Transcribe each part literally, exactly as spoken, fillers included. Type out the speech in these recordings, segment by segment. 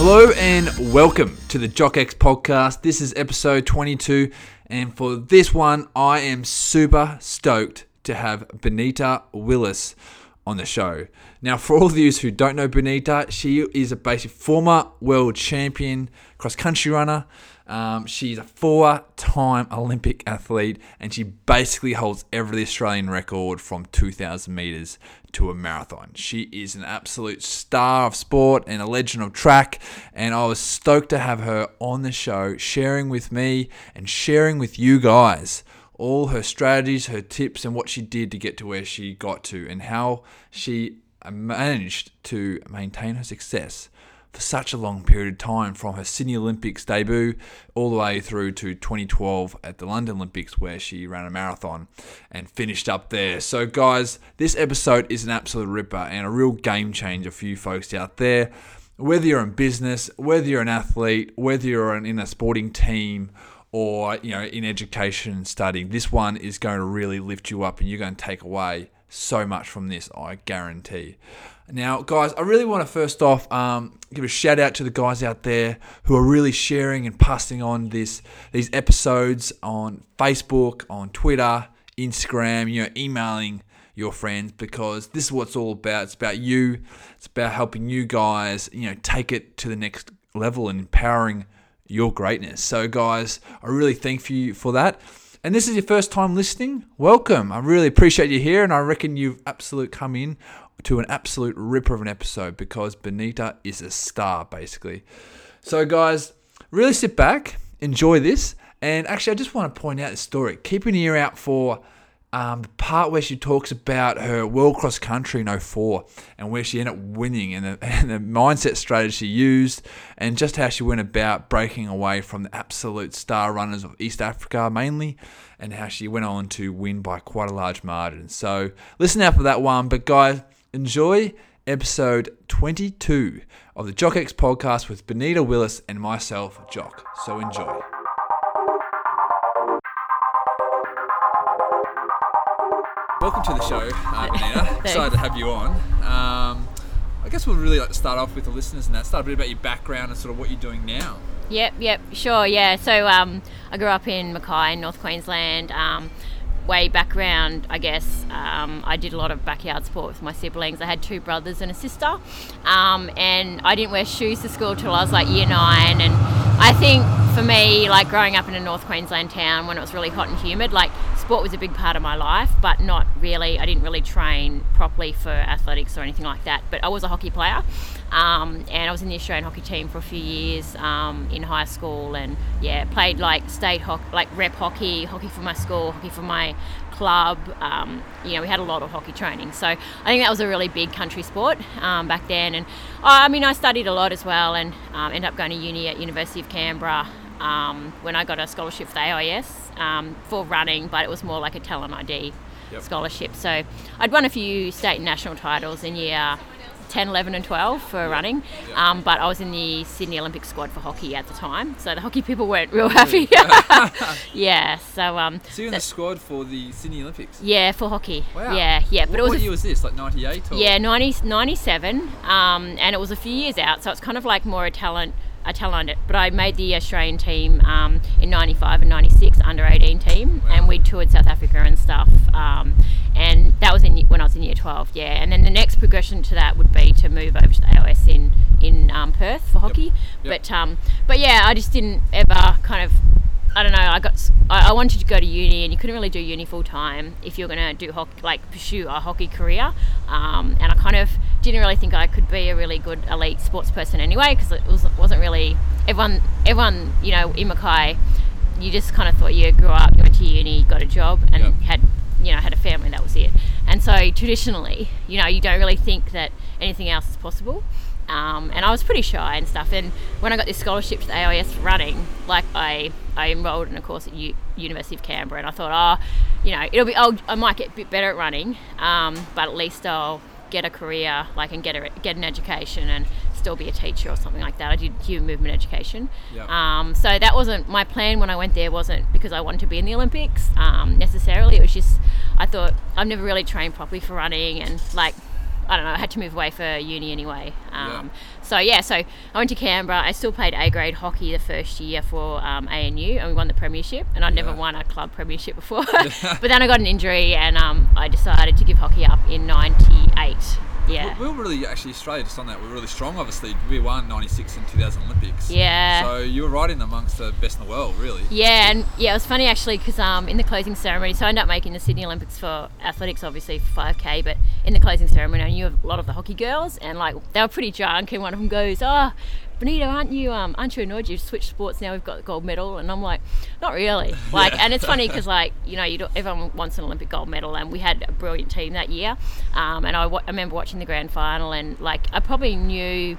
Hello and welcome to the JockX podcast. This is episode twenty-two, and for this one, I am super stoked to have Benita Willis on the show. Now, for all of you who don't know Benita, she is a basic former world champion cross-country runner. Um, she's a four-time Olympic athlete, and she basically holds every Australian record from two thousand metres to a marathon. She is an absolute star of sport and a legend of track, and I was stoked to have her on the show, sharing with me and sharing with you guys all her strategies, her tips, and what she did to get to where she got to, and how she managed to maintain her success for such a long period of time, from her Sydney Olympics debut all the way through to twenty twelve at the London Olympics, where she ran a marathon and finished up there. So guys, this episode is an absolute ripper and a real game changer for you folks out there. Whether you're in business, whether you're an athlete, whether you're in a sporting team, or you know in education and studying, this one is going to really lift you up, and you're going to take away so much from this, I guarantee. Now, guys, I really want to first off um, give a shout out to the guys out there who are really sharing and passing on this these episodes on Facebook, on Twitter, Instagram, you know, emailing your friends, because this is what it's all about. It's about you. It's about helping you guys, you know, take it to the next level and empowering your greatness. So, guys, I really thank you for that. And this is your first time listening, welcome. I really appreciate you here, and I reckon you've absolutely come in to an absolute ripper of an episode, because Benita is a star, basically. So, guys, really sit back, enjoy this, and actually, I just want to point out the story. Keep an ear out for um, the part where she talks about her World Cross Country in oh four and where she ended up winning, and the, and the mindset strategy she used, and just how she went about breaking away from the absolute star runners of East Africa mainly, and how she went on to win by quite a large margin. So listen out for that one. But guys, enjoy episode twenty-two of the JockX podcast with Benita Willis and myself, Jock. So enjoy. Welcome to the show, uh, Benita. Excited to have you on. Um, I guess we'll really like to start off with the listeners and that. Start a bit about your background and sort of what you're doing now. Yep, yep, sure, yeah. So um, I grew up in Mackay, in North Queensland. Um, way background, I guess, um, I did a lot of backyard sport with my siblings. I had two brothers and a sister, um, and I didn't wear shoes to school till I was like year nine. And I think for me, like growing up in a North Queensland town when it was really hot and humid, like sport was a big part of my life, but not really. I didn't really train properly for athletics or anything like that, but I was a hockey player. Um, and I was in the Australian hockey team for a few years um, in high school, and yeah, played like state hockey, like rep hockey, hockey for my school, hockey for my club. Um, you know, we had a lot of hockey training, so I think that was a really big country sport um, back then. And I mean, I studied a lot as well, and um, ended up going to uni at University of Canberra um, when I got a scholarship for the A I S um, for running, but it was more like a talent I D yep. scholarship. So I'd won a few state and national titles in year ten, eleven and twelve for yeah. running, yeah. Um, but I was in the Sydney Olympic squad for hockey at the time, so the hockey people weren't real happy. yeah, so... Um, so you're in the squad for the Sydney Olympics? Yeah, for hockey. Wow. Yeah, yeah. But what, it was what year was this, like ninety-eight? Or? Yeah, ninety, ninety-seven, um, and it was a few years out, so it's kind of like more a talent... a talent, but I made the Australian team um, in ninety-five and ninety-six, under eighteen team, wow. and we toured South Africa and stuff, um, and that was in when I was in year twelve, yeah, and then the next progression to that would be to move over to the A O S in, in um, Perth for hockey, yep. Yep. but um, but yeah, I just didn't ever kind of, I don't know, I got, I, I wanted to go to uni, and you couldn't really do uni full time if you're going to do hockey, like pursue a hockey career, um, and I kind of didn't really think I could be a really good elite sports person anyway, because it was, wasn't really, everyone, everyone, you know, in Mackay, you just kind of thought you grew up, you went to uni, got a job, and yep. had, you know, had a family, that was it. And so traditionally, you know, you don't really think that anything else is possible. Um, and I was pretty shy and stuff. And when I got this scholarship to the A I S for running, like I, I enrolled in a course at U- University of Canberra, and I thought, oh, you know, it'll be, I'll, I might get a bit better at running, um, but at least I'll get a career, like, and get a, get an education and still be a teacher or something like that. I did human movement education. Yep. Um, so that wasn't my plan when I went there. Wasn't because I wanted to be in the Olympics um, necessarily. It was just I thought I've never really trained properly for running, and like I don't know, I had to move away for uni anyway. Um, Yeah. So yeah, so I went to Canberra. I still played A grade hockey the first year for um, A N U, and we won the premiership. And I'd Yeah. never won a club premiership before. But then I got an injury, and um, I decided to give hockey up in ninety-eight. Yeah. We were really, actually, Australia, just on that, we were really strong, obviously. We won ninety-six and two thousand Olympics. Yeah. So you were right in amongst the best in the world, really. Yeah, and yeah, it was funny actually because um, in the closing ceremony, so I ended up making the Sydney Olympics for athletics, obviously for five K, but in the closing ceremony, I knew a lot of the hockey girls, and like they were pretty drunk, and one of them goes, "Oh, Benita, aren't you um, aren't you annoyed you've switched sports now? We've got the gold medal." And I'm like, "Not really." Like, Yeah. and it's funny because like you know, you do, everyone wants an Olympic gold medal, and we had a brilliant team that year. Um, and I, w- I remember watching the grand final, and like I probably knew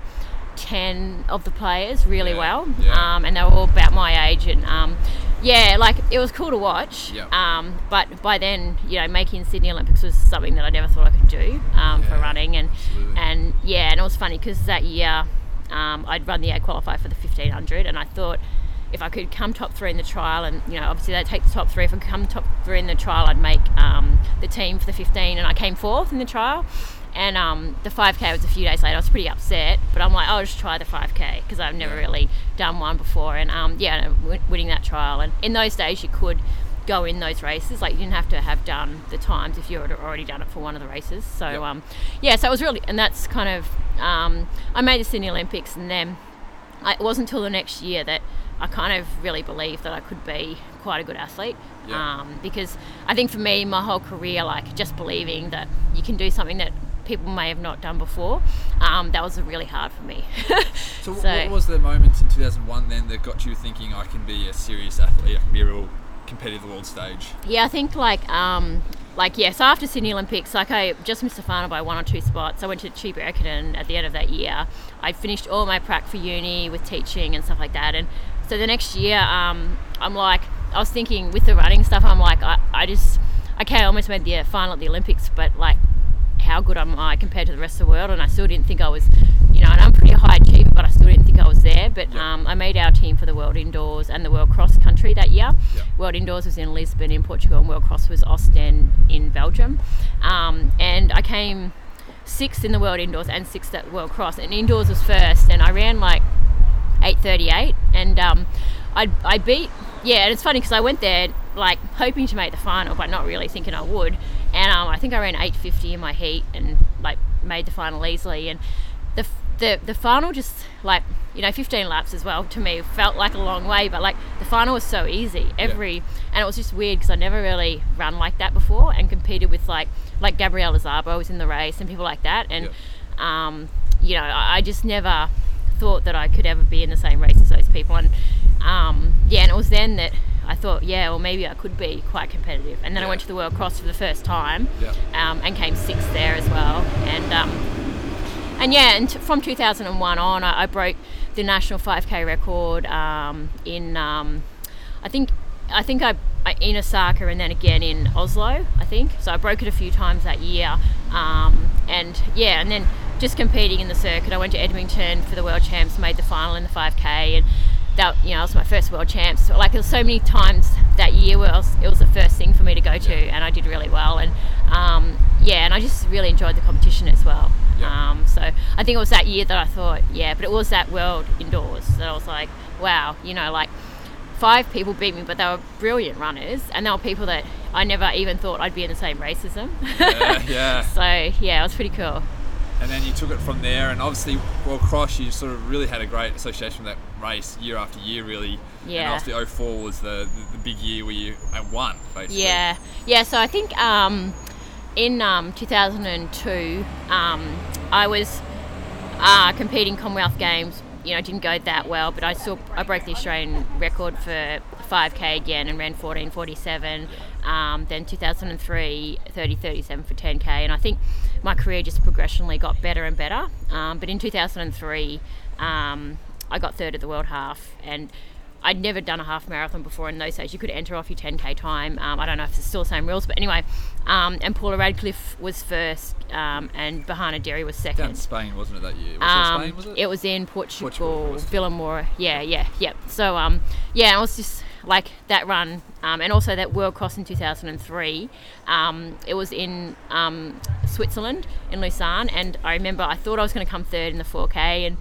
ten of the players really Yeah, well, yeah. um, and they were all about my age, and um, yeah, like it was cool to watch. Yeah. Um, but by then, you know, making Sydney Olympics was something that I never thought I could do um, for Yeah, running, and absolutely. and yeah, and it was funny because that year um, I'd run the A qualifier for the fifteen hundred, and I thought if I could come top three in the trial, and you know, obviously they take the top three. If I could come top three in the trial, I'd make um, the team for the fifteen, and I came fourth in the trial. And um, the five K was a few days later. I was pretty upset, but I'm like, I'll just try the five K because I've never Yeah. really done one before. And um, yeah, no, w- winning that trial. And in those days, you could go in those races. Like you didn't have to have done the times if you had already done it for one of the races. So Yep. um, yeah, so it was really, and that's kind of, um, I made the Sydney Olympics, and then I, it wasn't until the next year that I kind of really believed that I could be quite a good athlete. Yeah. Um, because I think for me, my whole career, like just believing that you can do something that people may have not done before, um, that was really hard for me. So, So- what was the moment in two thousand one then that got you thinking, I can be a serious athlete, I can be a real competitive at the world stage? Yeah, I think like um, like yeah. So after Sydney Olympics, like I just missed the final by one or two spots. I went to Cheap Erkenden at the end of that year. I finished all my prac for uni with teaching and stuff like that. And so the next year, um, I'm like, I was thinking with the running stuff, I'm like, I, I just, okay, I almost made the final at the Olympics, but like, how good am I compared to the rest of the world? And I still didn't think I was, you know, and I'm pretty high achiever, but I still didn't think I was there. But Yeah. um, I made our team for the World Indoors and the World Cross Country that year. Yeah. World Indoors was in Lisbon in Portugal, and World Cross was Ostend in Belgium. Um, and I came sixth in the World Indoors and sixth at World Cross. And Indoors was first, and I ran like eight thirty-eight, and um, I I beat, yeah, and it's funny because I went there like hoping to make the final, but not really thinking I would. And um, I think I ran eight fifty in my heat and like made the final easily. And the the the final just like, you know, fifteen laps as well to me felt like a long way, but like the final was so easy every, and it was just weird because I never really run like that before and competed with like like Gabriela Szabo was in the race and people like that, and Yeah. um, you know, I, I just never thought that I could ever be in the same race as those people. And um, yeah, and it was then that I thought, yeah, well, maybe I could be quite competitive. And then Yeah. I went to the World Cross for the first time, Yeah. um, and came sixth there as well. And um, and yeah, and t- from two thousand one on, I, I broke the national five K record um, in um, I think I think I, I in Osaka and then again in Oslo, I think. So I broke it a few times that year. Um, and yeah, and then just competing in the circuit, I went to Edmonton for the World Champs, made the final in the five K, and that, you know, it was my first World Champs. So, like, there was so many times that year where it was, it was the first thing for me to go to, and I did really well. And um, yeah, and I just really enjoyed the competition as well. Yeah. Um, so I think it was that year that I thought, yeah, but it was that World Indoors that I was like, wow, you know, like five people beat me, but they were brilliant runners, and they were people that I never even thought I'd be in the same race as them. Yeah, yeah. So yeah, it was pretty cool. And then you took it from there, and obviously World Cross, you sort of really had a great association with that race year after year, really. Yeah. And obviously oh four was the, the, the big year where you uh, won, basically. Yeah, yeah. So I think um, in um, two thousand two, um, I was uh, competing Commonwealth Games. You know, didn't go that well, but I still I broke the Australian record for five K again and ran fourteen forty-seven. Um, then two thousand three, thirty thirty-seven for ten K, and I think my career just progressionally got better and better. Um, but in two thousand three, um, I got third at the World Half, and I'd never done a half marathon before. In those days, you could enter off your ten K time. Um, I don't know if it's still the same rules, but anyway. Um, and Paula Radcliffe was first, um, and Bahana Derry was second. Down in Spain, wasn't it, that year? Was Um, it Spain, was it? it was in Portugal, Portugal, was it? Villamora. Yeah, yeah, yeah. So, um, yeah, I was just like that run, um, and also that World Cross in two thousand three. Um, it was in um, Switzerland, in Lausanne, and I remember I thought I was going to come third in the four K, and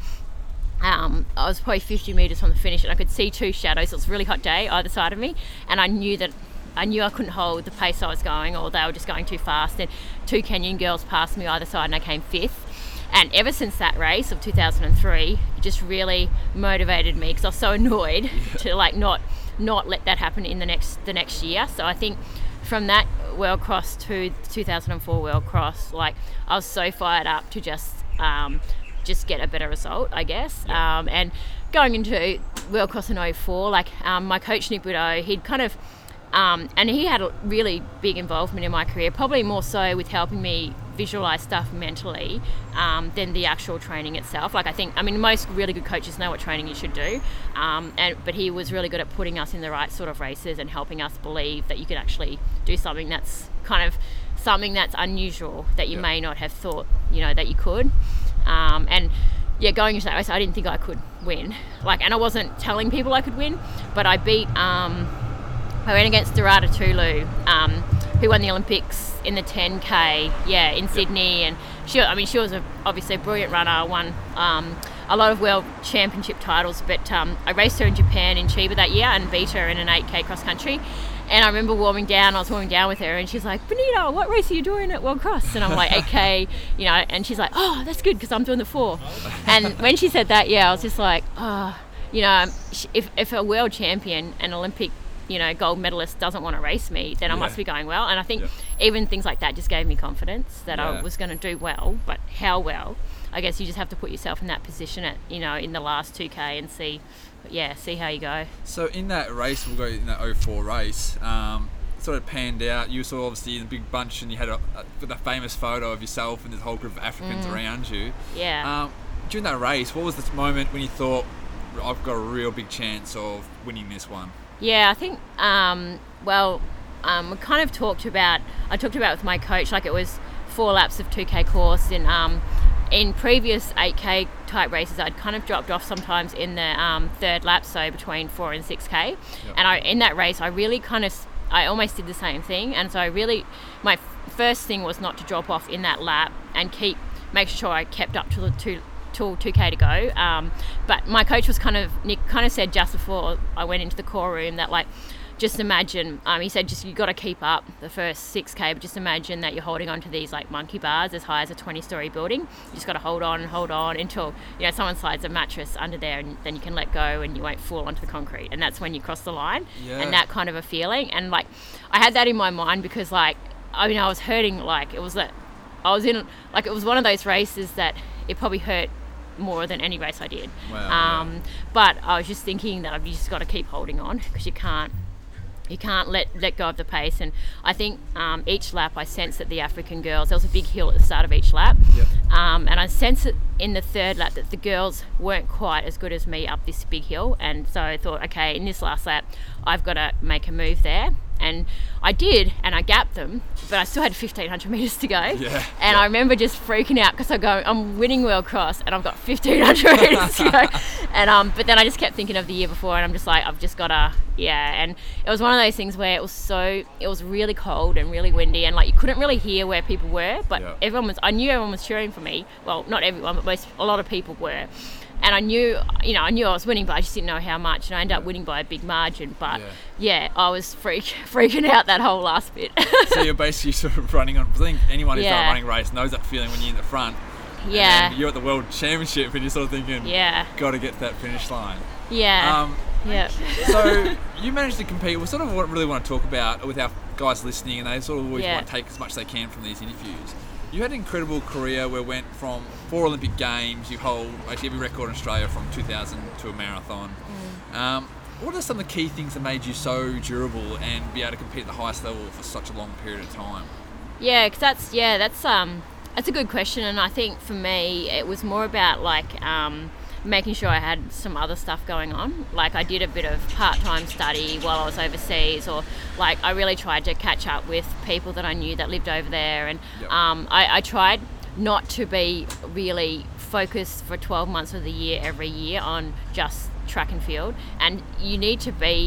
um, I was probably fifty metres from the finish, and I could see two shadows. It was a really hot day either side of me, and I knew that I knew I couldn't hold the pace I was going, or they were just going too fast. And two Kenyan girls passed me either side, and I came fifth. And ever since that race of two thousand three, it just really motivated me, because I was so annoyed yeah. to like not not let that happen in the next the next year. So I think from that World Cross to two thousand four World Cross, like I was so fired up to just um, just get a better result, I guess. Yeah. Um, and going into World Cross in oh four, like um, my coach Nick Boudreau, he'd kind of Um, and he had a really big involvement in my career, probably more so with helping me visualise stuff mentally um, than the actual training itself. Like I think, I mean, most really good coaches know what training you should do, um, and but he was really good at putting us in the right sort of races and helping us believe that you could actually do something that's kind of something that's unusual that you yeah. may not have thought, you know, that you could. Um, and yeah, going into that race, I didn't think I could win. Like, and I wasn't telling people I could win, but I beat. Um, I went against Dorada Tulu, um, who won the Olympics in the ten K, yeah, in Sydney, and she, I mean, she was a, obviously a brilliant runner, won um, a lot of world championship titles, but um, I raced her in Japan in Chiba that year and beat her in an eight K cross country. And I remember warming down, I was warming down with her, and she's like, Benita, what race are you doing at World Cross? And I'm like, eight K, you know, and she's like, oh, that's good, because I'm doing the four. And when she said that, yeah, I was just like, oh, you know, if, if a world champion, an Olympic you know, gold medalist doesn't want to race me, then I yeah. must be going well. And I think yeah. even things like that just gave me confidence that yeah. I was going to do well. But how well? I guess you just have to put yourself in that position at, you know, in the last two K and see, yeah, see how you go. So in that race, we'll go in that oh four race, um, sort of panned out. You saw obviously in a big bunch, and you had a, a, a famous photo of yourself and this whole group of Africans mm. around you. Yeah. Um, during that race, what was this moment when you thought, I've got a real big chance of winning this one? Yeah, I think, um, well, um, we kind of talked about, I talked about with my coach, like it was four laps of two K course. And um, in previous eight K type races, I'd kind of dropped off sometimes in the um, third lap, so between four and six K. Yep. And I, in that race, I really kind of, I almost did the same thing. And so I really, my f- first thing was not to drop off in that lap and keep, make sure I kept up to the two till two K to go, um, but my coach was kind of, Nick kind of said just before I went into the core room that like, just imagine, um, he said just you got to keep up the first six K, but just imagine that you're holding on to these like monkey bars as high as a twenty story building. You just got to hold on and hold on until, you know, someone slides a mattress under there, and then you can let go and you won't fall onto the concrete, and that's when you cross the line. Yeah. And that kind of a feeling. And like I had that in my mind because like, I mean, I was hurting, like it was that I was in, like it was one of those races that it probably hurt more than any race I did. Wow, um, yeah. But I was just thinking that I've just got to keep holding on, because you can't you can't let let go of the pace. And I think um, each lap I sensed that the African girls, there was a big hill at the start of each lap, yep. um, and I sensed it in the third lap that the girls weren't quite as good as me up this big hill. And so I thought, okay, in this last lap I've got to make a move there. And I did, and I gapped them, but I still had fifteen hundred metres to go. Yeah, and yeah. I remember just freaking out because I go, I'm winning World Cross, and I've got fifteen hundred metres to go. And um, but then I just kept thinking of the year before, and I'm just like, I've just got to, yeah. And it was one of those things where it was so, it was really cold and really windy, and like you couldn't really hear where people were, but yeah. everyone was, I knew everyone was cheering for me. Well, not everyone, but most, a lot of people were. And I knew, you know, I knew I was winning, but I just didn't know how much. And I ended yeah. up winning by a big margin. But yeah, yeah I was freak, freaking out that whole last bit. So you're basically sort of running on, I think anyone who's yeah. done a running race knows that feeling when you're in the front. Yeah. And you're at the World Championship and you're sort of thinking, yeah, got to get to that finish line. Yeah. Um, yeah. So you managed to compete. We sort of really want to talk about with our guys listening, and they sort of always yeah. want to take as much as they can from these interviews. You had an incredible career where you went from four Olympic Games, you hold actually every record in Australia from two thousand to a marathon. Mm. Um, what are some of the key things that made you so durable and be able to compete at the highest level for such a long period of time? Yeah, because that's, yeah, that's, um, that's a good question. And I think for me, it was more about like, um, making sure I had some other stuff going on. Like I did a bit of part-time study while I was overseas, or like I really tried to catch up with people that I knew that lived over there. And yep. um, I, I tried not to be really focused for twelve months of the year every year on just track and field. And you need to be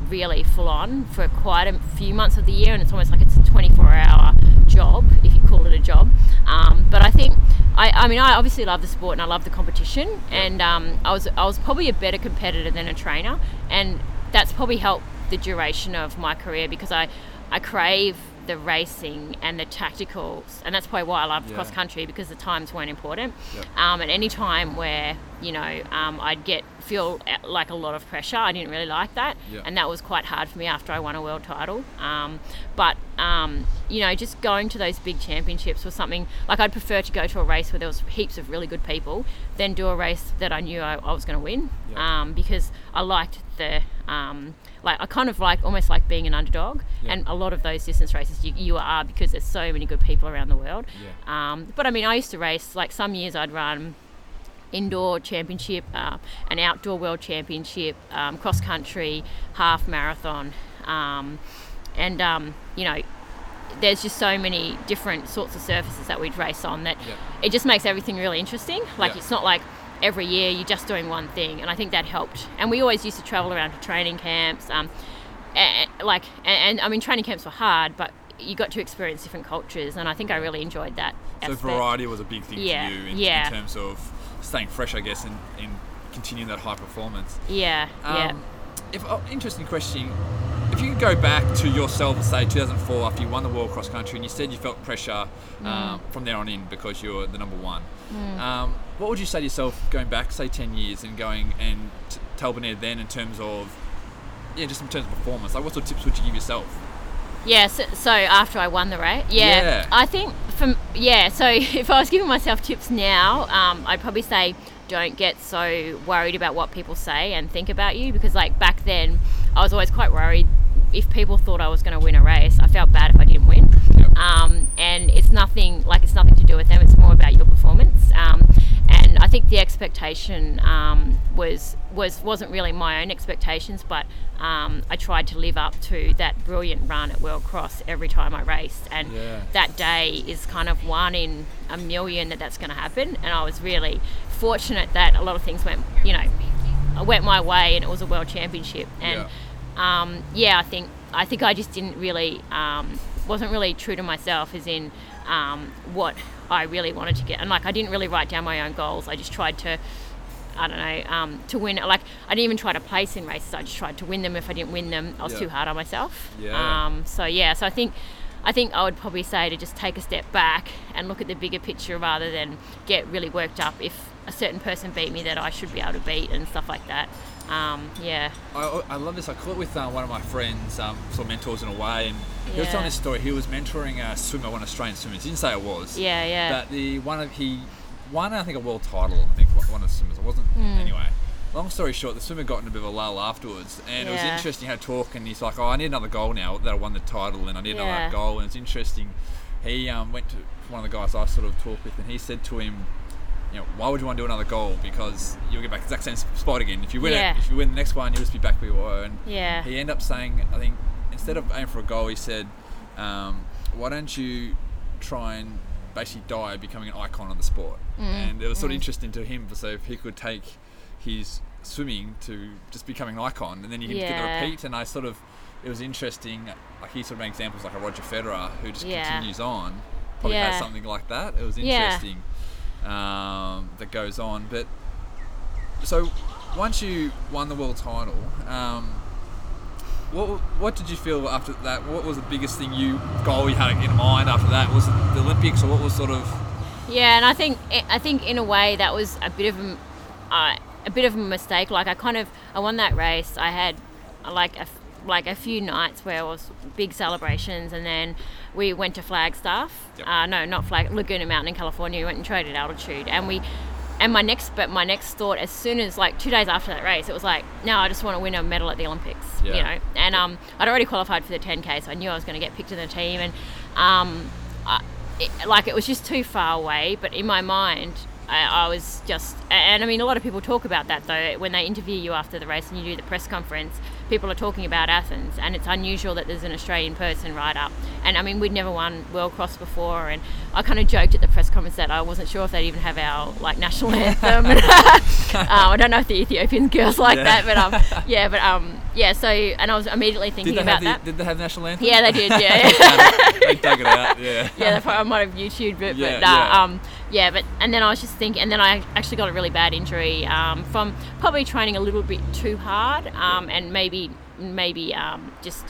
really full on for quite a few months of the year, and it's almost like it's a twenty-four hour job, if you call it a job. Um, but I think, I, I mean, I obviously love the sport and I love the competition, and um, I was I was probably a better competitor than a trainer, and that's probably helped the duration of my career, because I, I crave the racing and the tacticals, and that's probably why I loved yeah. cross country, because the times weren't important. Yep. Um, at any time where, you know, um, I'd get feel like a lot of pressure, I didn't really like that, yep. and that was quite hard for me after I won a world title. Um, but um, you know, just going to those big championships was something like I'd prefer to go to a race where there was heaps of really good people than do a race that I knew I, I was going to win, yep. um, because I liked the um, like I kind of like almost like being an underdog, yeah. and a lot of those distance races you, you are, because there's so many good people around the world. Yeah. Um, but I mean, I used to race, like some years I'd run indoor championship, uh, an outdoor world championship, um, cross country, half marathon, um, and um, you know, there's just so many different sorts of surfaces that we'd race on that yeah. it just makes everything really interesting. Like yeah. it's not like every year you're just doing one thing, and I think that helped. And we always used to travel around to training camps, um, and, like and, and I mean training camps were hard, but you got to experience different cultures, and I think I really enjoyed that so aspect. variety was a big thing yeah. for you in, yeah. in terms of staying fresh, I guess, and, and continuing that high performance. Yeah, um, yeah. If oh, interesting question. If you could go back to yourself, say two thousand four, after you won the World Cross Country, and you said you felt pressure Mm. um, from there on in because you're the number one, Mm. um, what would you say to yourself going back, say ten years, and going and t- tell Benita then in terms of, yeah, just in terms of performance? Like, what sort of tips would you give yourself? Yeah, so, so after I won the race, yeah, Yeah. I think from yeah. So if I was giving myself tips now, um, I'd probably say don't get so worried about what people say and think about you, because like back then I was always quite worried if people thought I was going to win a race. I felt bad if I didn't win. Yep. Um, and it's nothing like it's nothing to do with them. It's more about your performance. Um, and I think the expectation um, was was wasn't really my own expectations, but um, I tried to live up to that brilliant run at World Cross every time I raced. And Yeah. that day is kind of one in a million that that's going to happen. And I was really fortunate that a lot of things went, you know, went my way, and it was a world championship. And Yeah. Um, yeah, I think I think I just didn't really um, wasn't really true to myself, as in um, what I really wanted to get, and like I didn't really write down my own goals. I just tried to, I don't know, um, to win. Like I didn't even try to place in races. I just tried to win them. If I didn't win them, I was Yeah. too hard on myself. Yeah. Um, so yeah, so I think I think I would probably say to just take a step back and look at the bigger picture rather than get really worked up if a certain person beat me that I should be able to beat and stuff like that. Um, yeah. I, I love this. I caught it with uh, one of my friends, um, sort of mentors in a way, and he was Yeah. telling this story. He was mentoring a swimmer, one Australian swimmer. He didn't say it was. Yeah, yeah. But the one of he won, I think, a world title. I think one of the swimmers. It wasn't Mm. anyway. Long story short, the swimmer got in a bit of a lull afterwards, and it was Yeah. interesting. He had a talk, and he's like, "Oh, I need another goal now that I won the title, and I need Yeah. another goal." And it's interesting. He um, went to one of the guys I sort of talked with, and he said to him, you know, why would you want to do another goal? Because you'll get back to the exact same spot again. If you win Yeah. it, if you win the next one, you'll just be back where you were. And Yeah. he ended up saying, I think, instead of aiming for a goal, he said, um, why don't you try and basically die becoming an icon of the sport? Mm. And it was sort of Mm. interesting to him. So if he could take his swimming to just becoming an icon, and then you can get the Yeah. repeat. And I sort of, it was interesting. Like he sort of made examples like a Roger Federer who just Yeah. continues on. Probably has Yeah. something like that. It was Yeah. interesting. Um, that goes on, but so once you won the world title, um, what what did you feel after that? What was the biggest thing you goal you had in mind after that? Was it the Olympics, or what was sort of? Yeah, and I think I think in a way that was a bit of a, uh, a bit of a mistake. Like I kind of I won that race. I had like a like a few nights where it was big celebrations, and then we went to Flagstaff. Yep. Uh, no, not Flag Laguna Mountain in California. We went and traded altitude, and we. And my next, but my next thought, as soon as like two days after that race, it was like, no, I just want to win a medal at the Olympics, Yeah. you know. And um, I'd already qualified for the ten K, so I knew I was going to get picked in the team. And um, I, it, like it was just too far away. But in my mind, I, I was just, and I mean, a lot of people talk about that though when they interview you after the race and you do the press conference. people are talking about Athens, and it's unusual that there's an Australian person right up. And I mean, we'd never won World Cross before, and I kind of joked at the press conference that I wasn't sure if they'd even have our like national anthem. um, I don't know if the Ethiopian girls like Yeah. that, but um, yeah, but um, yeah. So, and I was immediately thinking Did they, about have the, that. did they have national anthem? Yeah, they did. Yeah. They dug it out, yeah. Yeah, they probably, I might have YouTubed it, Yeah, but nah, yeah. um, yeah, but and then I was just thinking, and then I actually got a really bad injury um, from probably training a little bit too hard, um, and maybe maybe um, just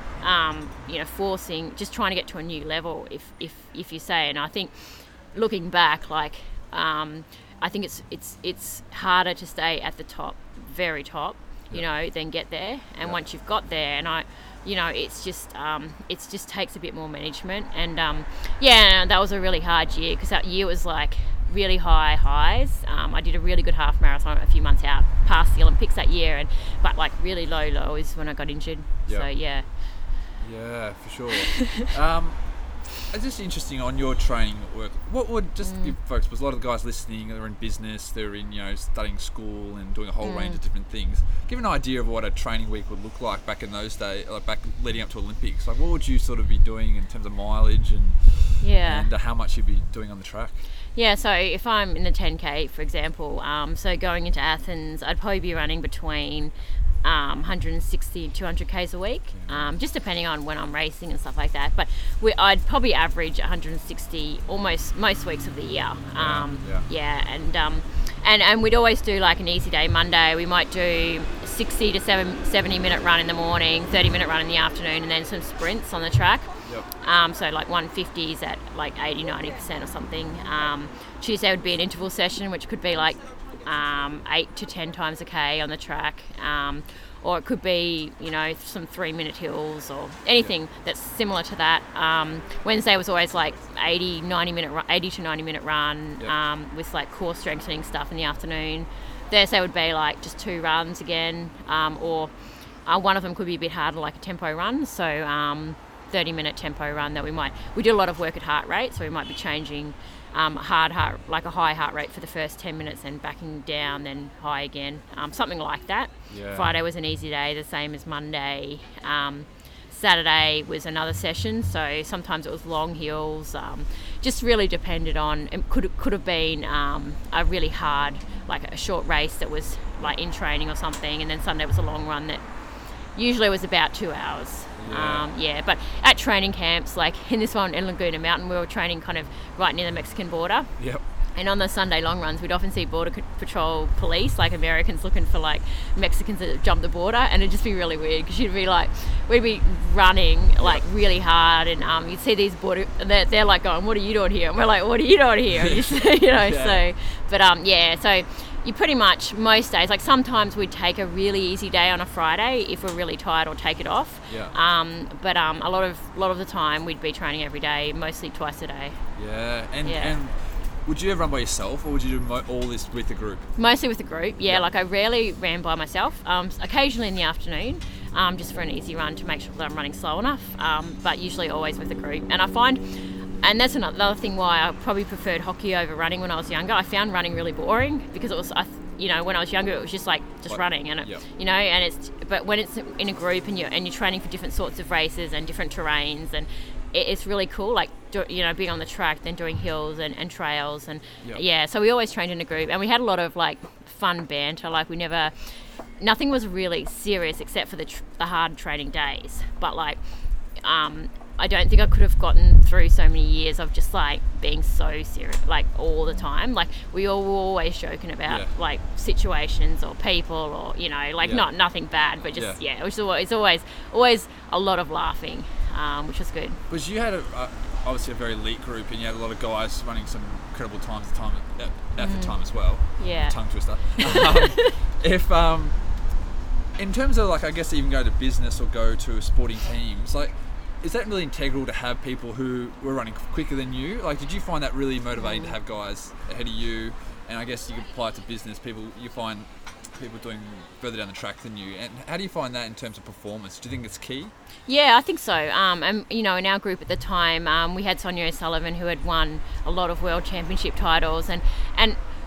um, you know forcing, just trying to get to a new level, if if if you say. And I think looking back, like um, I think it's it's it's harder to stay at the top, very top, you Yeah. know, than get there. And Yeah. once you've got there, and I. You know, it's just um, it's just takes a bit more management, and um, yeah, that was a really hard year because that year was like really high highs. Um, I did a really good half marathon a few months out past the Olympics that year, and but like really low lows when I got injured. Yeah. So yeah, Yeah, for sure. um, it's just interesting on your training work. What would just Mm. give folks, because a lot of the guys listening, they're in business, they're in you know studying school and doing a whole Mm. range of different things. Give an idea of what a training week would look like back in those days, like back leading up to Olympics. Like, what would you sort of be doing in terms of mileage and yeah. and uh, how much you'd be doing on the track? Yeah, so if I'm in the ten K, for example, um, so going into Athens, I'd probably be running between um, one hundred sixty and two hundred Ks a week, um, just depending on when I'm racing and stuff like that. But we, I'd probably average one hundred sixty almost most weeks of the year. Um, yeah. yeah, and um, and and we'd always do like an easy day Monday. We might do sixty to seventy minute run in the morning, thirty minute run in the afternoon, and then some sprints on the track. Yep. Um, so like one fifties at like eighty, ninety percent or something. Um, Tuesday would be an interval session, which could be like um, eight to ten times a K on the track. Um, or it could be, you know, some three minute hills or anything Yep. that's similar to that. Um, Wednesday was always like eighty, ninety minute, ru- eighty to ninety minute run Yep. um, with like core strengthening stuff in the afternoon. Thursday would be like just two runs again, um, or uh, one of them could be a bit harder, like a tempo run. So um, thirty minute tempo run that we might, we do a lot of work at heart rate, so we might be changing um, hard heart, like a high heart rate for the first ten minutes and backing down, then high again, um, something like that. Yeah. Friday was an easy day, the same as Monday. Um, Saturday was another session, so sometimes it was long hills. Um, just really depended on. It could could have been um, a really hard, like a short race that was like in training or something, and then Sunday was a long run that usually was about two hours. Yeah. Um, yeah, but at training camps, like in this one in Laguna Mountain, we were training kind of right near the Mexican border. Yep. And on the Sunday long runs, we'd often see Border c- Patrol police, like Americans looking for like Mexicans that jump the border, and it'd just be really weird because you'd be like, we'd be running like really hard, and um, you'd see these border, they're, they're like going, "What are you doing here?" And we're like, "What are you doing here?" You see, you know, Yeah. so, but um, yeah, so you pretty much most days, like sometimes we'd take a really easy day on a Friday if we're really tired, or take it off. Yeah. Um, but um, a lot of lot of the time we'd be training every day, mostly twice a day. Yeah. And Yeah. and would you ever run by yourself, or would you do mo- all this with the group? Mostly with the group, yeah. Yeah. Like I rarely ran by myself. Um, occasionally in the afternoon, um, just for an easy run to make sure that I'm running slow enough. Um, but usually always with the group. And I find, and that's another thing why I probably preferred hockey over running when I was younger. I found running really boring because it was, I, you know, when I was younger it was just like just Like, running, and it, yeah. you know, and it's. But when it's in a group and you're and you're training for different sorts of races and different terrains, and it, it's really cool. Like do, you know, being on the track, then doing hills and, and trails, and Yep. yeah. So we always trained in a group, and we had a lot of like fun banter. Like we never, nothing was really serious except for the tr- the hard training days. But like, um, I don't think I could have gotten through so many years of just like being so serious, like all the time. Like we all were always joking about Yeah. like situations or people, or you know, like Yeah. not nothing bad, but just Yeah. yeah, it was always, it's always always a lot of laughing, um, which was good. Because you had a, uh, obviously a very elite group, and you had a lot of guys running some incredible times at time at, at the time as well. Mm. Yeah. Tongue twister. um, if um, in terms of like, I guess even go to business or go to sporting teams, like, is that really integral to have people who were running quicker than you? Like, did you find that really motivating to have guys ahead of you? And I guess you could apply it to business. People, you find people doing further down the track than you. And how do you find that in terms of performance? Do you think it's key? Yeah, I think so. Um, and you know, in our group at the time, um, we had Sonia O'Sullivan, who had won a lot of world championship titles, and and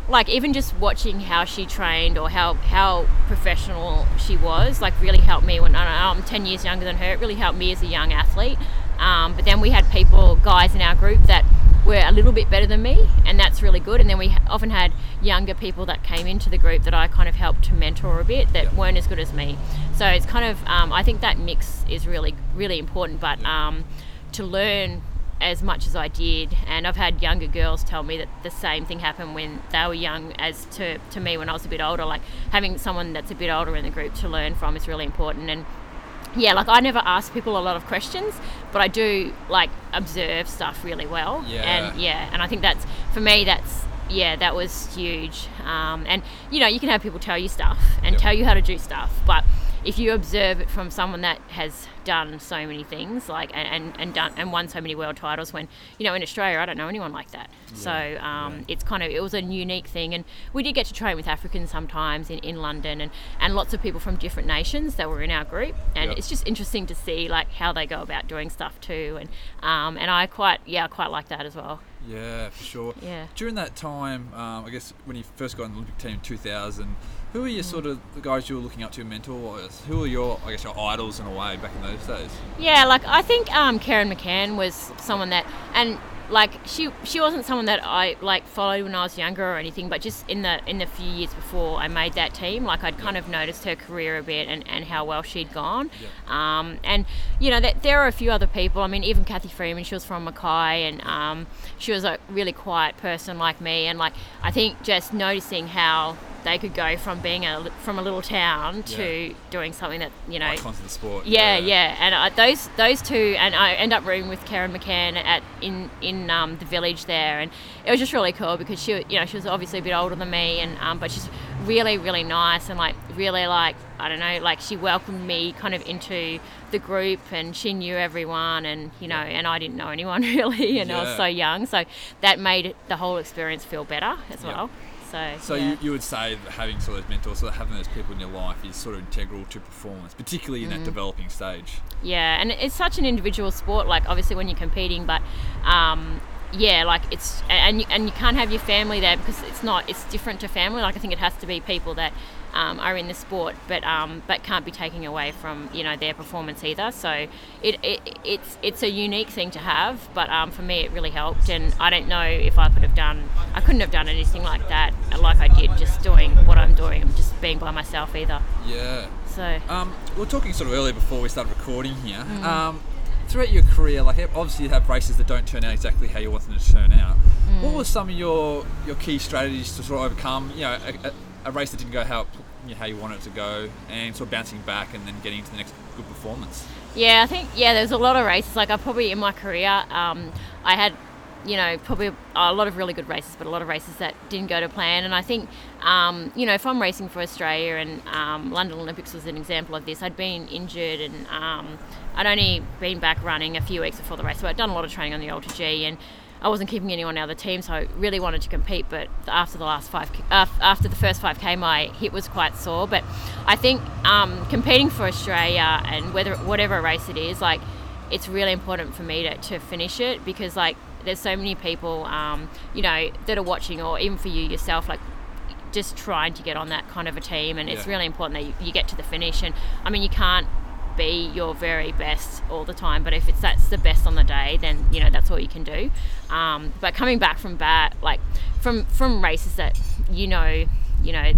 like even just watching how she trained or how how professional she was, like really helped me when I don't know, I'm ten years younger than her. It really helped me as a young athlete. Um, but then we had people, guys in our group that were a little bit better than me, and that's really good. And then we often had younger people that came into the group that I kind of helped to mentor a bit that weren't as good as me. So it's kind of, um, I think that mix is really, really important. But um, to learn as much as I did, and I've had younger girls tell me that the same thing happened when they were young as to, to me when I was a bit older. Like having someone that's a bit older in the group to learn from is really important. And yeah, like I never ask people a lot of questions, but I do like observe stuff really well. Yeah. And yeah, and I think that's, for me, that's, yeah, that was huge. Um, and you know, you can have people tell you stuff and yep. tell you how to do stuff, but if you observe it from someone that has done so many things, like and, and done and won so many world titles, when you know in Australia I don't know anyone like that. Yeah. So um, yeah. it's kind of it was a unique thing, and we did get to train with Africans sometimes in, in London, and, and lots of people from different nations that were in our group, and yep. it's just interesting to see like how they go about doing stuff too, and um, and I quite yeah I quite like that as well. Yeah, for sure. Yeah. During that time, um, I guess when you first got in the Olympic team in two thousand, who were your sort of the guys you were looking up to, mentor-wise? Who were your, I guess, your idols in a way back in those days? Yeah, like I think um, Karen McCann was someone that, and like she she wasn't someone that I like followed when I was younger or anything, but just in the in the few years before I made that team, like I'd kind of noticed her career a bit and, and how well she'd gone. Yep. Um, and you know that there are a few other people. I mean, even Kathy Freeman, she was from Mackay, and um, she was a really quiet person like me. And like I think just noticing how they could go from being a from a little town to yeah. doing something that you know icons of the sport. Yeah, yeah, yeah. and uh, those those two, and I end up rooming with Karen McCann at in in um, the village there, and it was just really cool because she, you know, she was obviously a bit older than me, and um, but she's really really nice and like really like I don't know, like she welcomed me kind of into the group, and she knew everyone, and you know, and I didn't know anyone really, and yeah. I was so young, so that made the whole experience feel better as yeah. well. So, so yeah. you, you would say that having sort of those mentors, sort of having those people in your life is sort of integral to performance, particularly in mm. that developing stage. Yeah, and it's such an individual sport, like obviously when you're competing, but um, yeah, like it's, and you, and you can't have your family there because it's not, it's different to family. Like I think it has to be people that um, are in the sport, but um, but can't be taking away from, you know, their performance either. So it, it it's it's a unique thing to have, but um, for me it really helped, and I don't know if I could have done, I couldn't have done anything like that, like I did just doing what I'm doing, just being by myself either. Yeah. So um, we were talking sort of earlier before we started recording here. Mm. Um, throughout your career, like obviously you have races that don't turn out exactly how you want them to turn out. Mm. What were some of your, your key strategies to sort of overcome, you know, a, a, a race that didn't go how you know, how you want it to go, and sort of bouncing back and then getting into the next good performance? Yeah, I think yeah, there's a lot of races. Like I probably in my career, um, I had, you know, probably a lot of really good races, but a lot of races that didn't go to plan. And I think, um, you know, if I'm racing for Australia, and um, London Olympics was an example of this, I'd been injured, and um, I'd only been back running a few weeks before the race, so I'd done a lot of training on the Ultra G, and I wasn't keeping anyone out of the team, so I really wanted to compete. But after the last five, uh, after the first five K, my hip was quite sore. But I think um, competing for Australia, and whether whatever race it is, like it's really important for me to, to finish it, because like there's so many people, um, you know, that are watching, or even for you yourself, like just trying to get on that kind of a team, and yeah. it's really important that you, you get to the finish. And I mean, you can't be your very best all the time, but if it's that's the best on the day, then you know that's all you can do. Um, but coming back from bat, like from from races that you know, you know,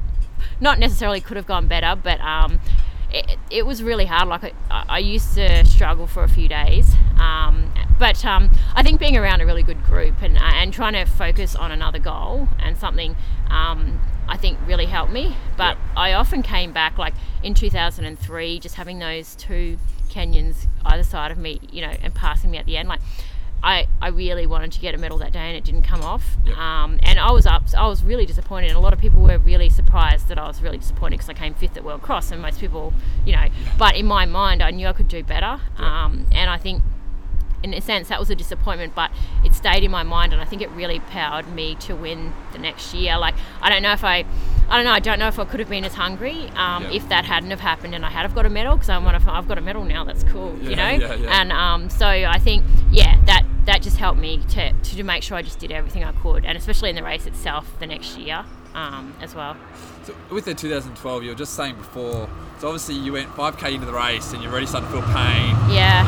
not necessarily could have gone better, but um, it, it was really hard. Like I, I used to struggle for a few days, um, but um, I think being around a really good group and and trying to focus on another goal and something, um, I think really helped me. But yep. I often came back, like in two thousand three, just having those two Kenyans either side of me, you know, and passing me at the end. Like I, I really wanted to get a medal that day, and it didn't come off. Yep. Um, and I was up, I was really disappointed, and a lot of people were really surprised that I was really disappointed, because I came fifth at World Cross, and most people, you know, yeah. but in my mind, I knew I could do better. Yep. Um, and I think, in a sense, that was a disappointment, but it stayed in my mind, and I think it really powered me to win the next year. Like, I don't know if I, I don't know, I don't know if I could have been as hungry um, yeah. if that hadn't have happened and I had have got a medal, because I'm one of, I've got a medal now. That's cool, yeah, you know. Yeah, yeah. And um, so I think, yeah, that that just helped me to, to make sure I just did everything I could, and especially in the race itself the next year um, as well. So with the two thousand twelve, you were just saying before, so obviously you went five K into the race and you're already starting to feel pain. Yeah.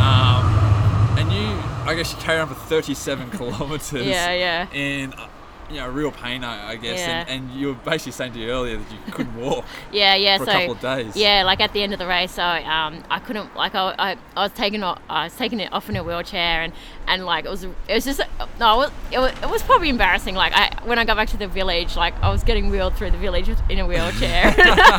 Um, and you, I guess you carried on for thirty-seven kilometres. Yeah, yeah. And, you know, real pain, I, I guess. Yeah. And, and you were basically saying to you earlier that you couldn't walk. Yeah, yeah. For so, a couple of days. Yeah, like at the end of the race, so um, I couldn't, like I, I, I was taking, I was taking it off in a wheelchair, and, and like it was, it was just, no, it was, it was, it was probably embarrassing. Like I, when I got back to the village, like I was getting wheeled through the village in a wheelchair.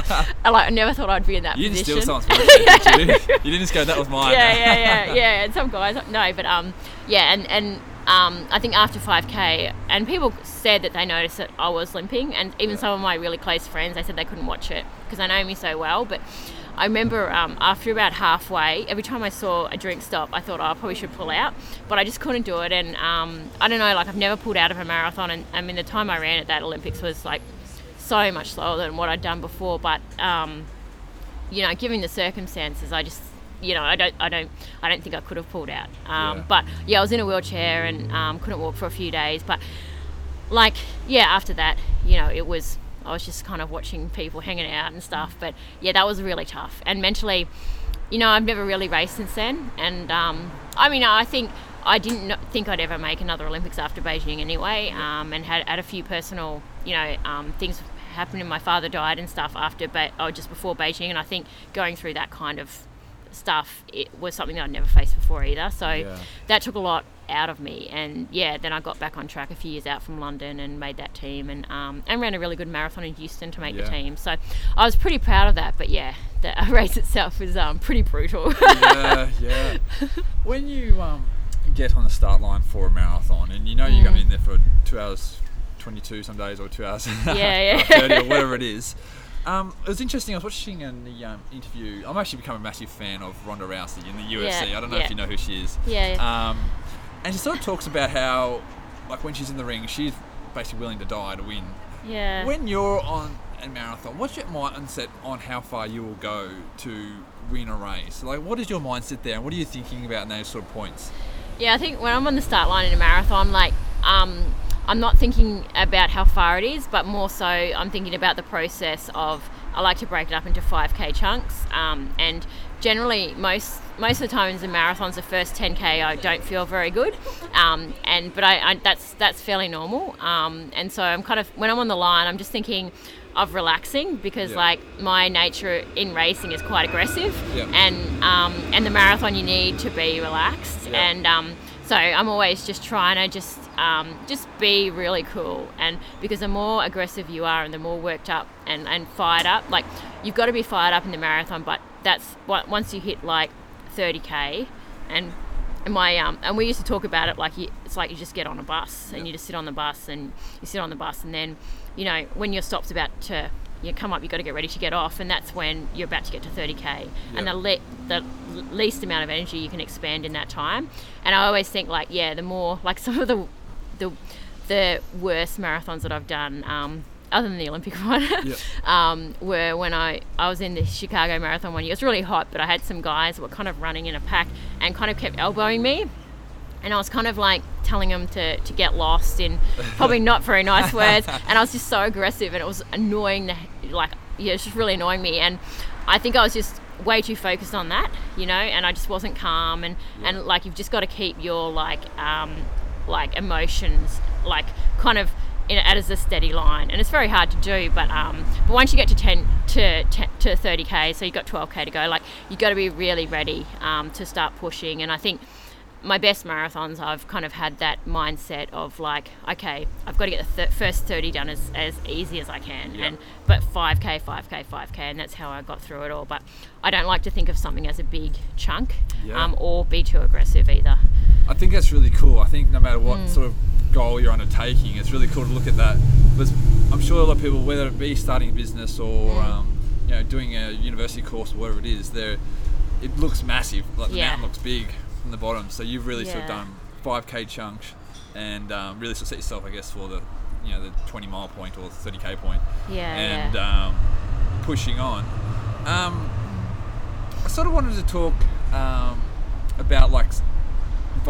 I like I never thought I'd be in that you position. You didn't steal someone's wheelchair, did you? You didn't just go, that was mine. Yeah, yeah, yeah, yeah. And some guys, no, but um, yeah, and and. Um, I think after five K, and people said that they noticed that I was limping, and even yeah. some of my really close friends, they said they couldn't watch it because they know me so well. But I remember um, after about halfway, every time I saw a drink stop, I thought, oh, I probably should pull out, but I just couldn't do it. And um, I don't know, like I've never pulled out of a marathon, and I mean the time I ran at that Olympics was like so much slower than what I'd done before. But um, you know, given the circumstances, I just you know, I don't, I don't, I don't think I could have pulled out. Um, yeah. But yeah, I was in a wheelchair and um, couldn't walk for a few days. But like, yeah, after that, you know, it was, I was just kind of watching people hanging out and stuff. But yeah, that was really tough. And mentally, you know, I've never really raced since then. And um, I mean, I think I didn't think I'd ever make another Olympics after Beijing anyway. Um, and had had a few personal, you know, um, things happened. And my father died and stuff after, but oh, just before Beijing. And I think going through that kind of stuff, it was something that I'd never faced before either, so yeah. that took a lot out of me. And yeah, then I got back on track a few years out from London and made that team, and um, and ran a really good marathon in Houston to make yeah. the team, so I was pretty proud of that. But yeah, the race itself was um, pretty brutal. yeah yeah when you um, get on the start line for a marathon, and you know you're mm. going to be in there for two hours twenty-two some days, or two hours yeah, yeah. thirty or whatever it is. Um, it was interesting. I was watching in the um, interview. I'm actually become a massive fan of Ronda Rousey in the U F C. Yeah, I don't know yeah. if you know who she is. Yeah. yeah. Um, and she sort of talks about how, like, when she's in the ring, she's basically willing to die to win. Yeah. When you're on a marathon, what's your mindset on how far you will go to win a race? Like, what is your mindset there, and what are you thinking about in those sort of points? Yeah, I think when I'm on the start line in a marathon, like, um, I'm not thinking about how far it is, but more so I'm thinking about the process of, I like to break it up into five K chunks, um, and generally most most of the times in marathons, the first ten K I don't feel very good, um, and but I, I that's that's fairly normal, um, and so I'm kind of, when I'm on the line, I'm just thinking of relaxing, because yeah. like my nature in racing is quite aggressive, yeah. and um, and the marathon you need to be relaxed, yeah. and um, so I'm always just trying to just um, just be really cool, and because the more aggressive you are and the more worked up and, and fired up, like you've got to be fired up in the marathon, but that's what, once you hit like thirty K, and and my um and we used to talk about it like you, it's like you just get on a bus and yeah. you just sit on the bus and you sit on the bus, and then you know when your stop's about to you come up, you've got to get ready to get off, and that's when you're about to get to thirty K, yeah. and the, le- the least amount of energy you can expand in that time. And I always think like, yeah, the more, like some of the the, the worst marathons that I've done, um, other than the Olympic one, yeah. um, were when I, I was in the Chicago Marathon one year. It was really hot, but I had some guys that were kind of running in a pack and kind of kept elbowing me. And I was kind of like telling them to, to get lost in probably not very nice words. And I was just so aggressive, and it was annoying, the, like, yeah, it was just really annoying me. And I think I was just way too focused on that, you know, and I just wasn't calm. And, yeah. and like, you've just got to keep your, like, um, like emotions, like, kind of in it as a steady line. And it's very hard to do, but um, but once you get to ten to ten, to thirty K, so you've got twelve K to go, like, you've got to be really ready um, to start pushing. And I think my best marathons, I've kind of had that mindset of like, okay, I've got to get the th- first thirty done as, as easy as I can, yep. and but five K, five K, five K, and that's how I got through it all. But I don't like to think of something as a big chunk, yeah. um, or be too aggressive either. I think that's really cool. I think no matter what mm. sort of goal you're undertaking, it's really cool to look at that. Because I'm sure a lot of people, whether it be starting a business or mm. um, you know, doing a university course or whatever it is, there it looks massive. Like the yeah. mountain looks big from the bottom, so you've really yeah. sort of done five K chunks and um, really sort of set yourself, I guess, for the you know the twenty mile point or thirty K point, yeah, and yeah. Um, pushing on. Um, I sort of wanted to talk um, about like